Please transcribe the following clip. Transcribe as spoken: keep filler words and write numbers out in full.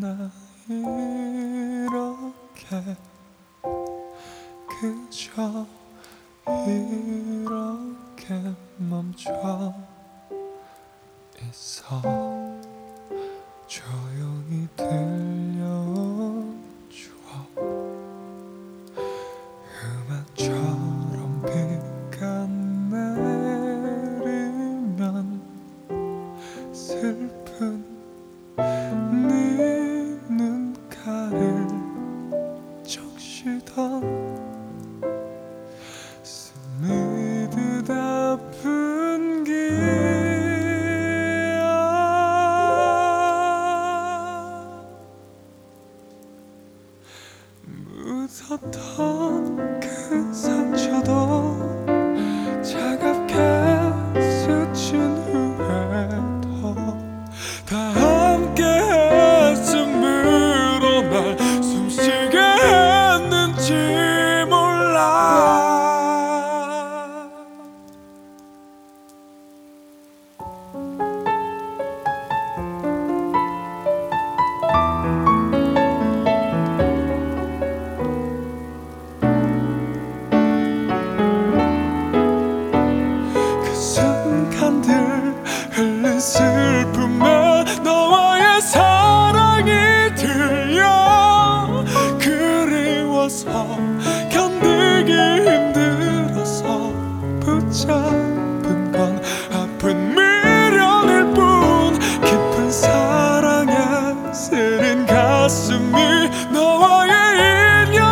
나 이렇게 그저 이렇게 멈춰 있어. 조용히 들려줘. 음악처럼 비가 내리면 슬픈 네 눈가를 적시던 스미듯 아픈 기억. 묻었던 그 상처도 차갑게 스친 후에도 다 함께 했음으로 날 숨쉬게 했는지 몰라. 그 순간들 흘린 슬픔에 너와의 사랑이 들려. 그리워서 견디기 힘들어서 붙잡은 건 아픈 미련일 뿐. 깊은 사랑에 쓰린 가슴이 너와의 인연